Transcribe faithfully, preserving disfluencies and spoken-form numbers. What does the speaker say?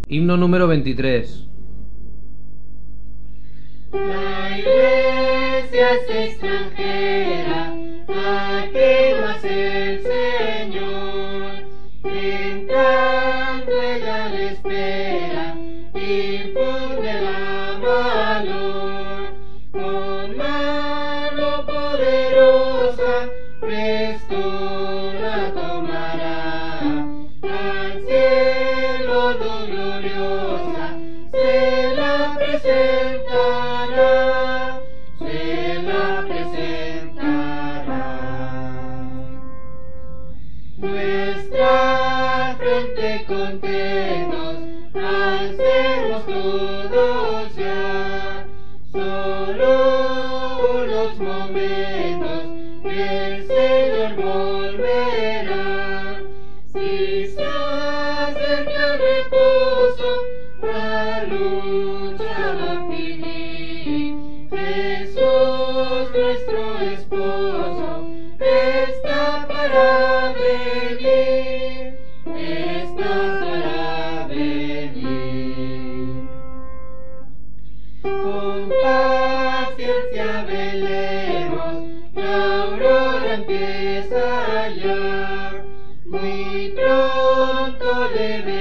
Himno número veintitrés. La iglesia es extranjera, aquí más el Señor, entrando ella le espera, infunde la valor, con mano poderosa, presto la tomará, al cielo luz gloriosa, se la presentará, se la presentará. Nuestra frente contentos, alcemos todos ya, solo unos momentos, el Señor volverá. Si se acerca el reposo, la lucha va a finir, Jesús nuestro esposo está para venir, está para venir. Con paciencia velemos, la aurora empieza ya, muy pronto le veremos.